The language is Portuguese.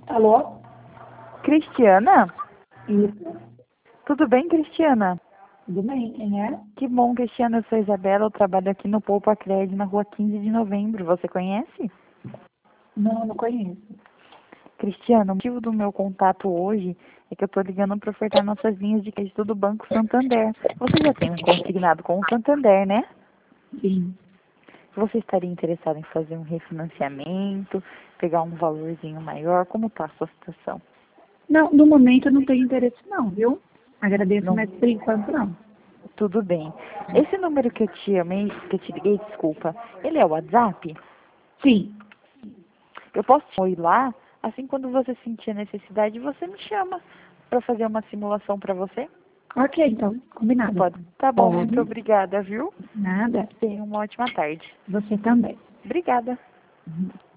Alô? Cristiana? Isso. Tudo bem, Cristiana? Tudo bem, quem é? Que bom, Cristiana. Eu sou Isabela, eu trabalho aqui no Poupa Cred, na rua 15 de novembro. Você conhece? Não, não conheço. Cristiana, o motivo do meu contato hoje é que eu estou ligando para ofertar nossas linhas de crédito do Banco Santander. Você já tem um consignado com o Santander, né? Sim. Você estaria interessado em fazer um refinanciamento, pegar um valorzinho maior? Como está a sua situação? Não, no momento eu não tenho interesse não, viu? Agradeço, Não, mas por enquanto não. tudo bem. Esse número que eu te amei, que eu te liguei, desculpa, ele é o WhatsApp? Sim. Eu posso ir lá, assim quando você sentir a necessidade, você me chama para fazer uma simulação para você? Ok, então, combinado. Pode? Tá bom, muito Pode. obrigada, viu? Nada. Tenha uma ótima tarde. Você também. Obrigada. Uhum.